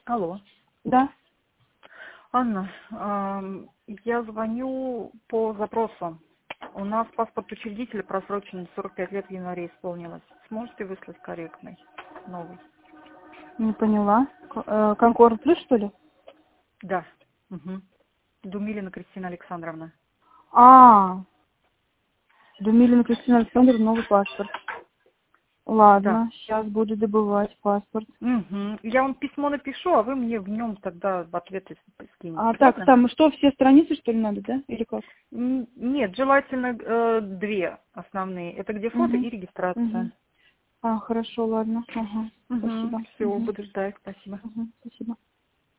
Алло. Да. Анна, я звоню по запросу. У нас паспорт учредителя просрочен, 45 лет в январе исполнилось. Сможете выслать корректный, новый? Не поняла. Конкорд Плюс, что ли? Да. Угу. Думилина Кристина Александровна. Думилина Кристина Александровна, новый паспорт. Да. Ладно, сейчас буду добывать паспорт. Угу. Я вам письмо напишу, а вы мне в нем тогда в ответ скинете. Так, Ладно? там что, все страницы, что ли, надо, да? Или как? Нет, желательно две основные. Это где фото Угу. и регистрация. Угу. Хорошо, ладно. Ага. Угу. Спасибо. Все, Угу. буду ждать. Спасибо. Угу. Спасибо.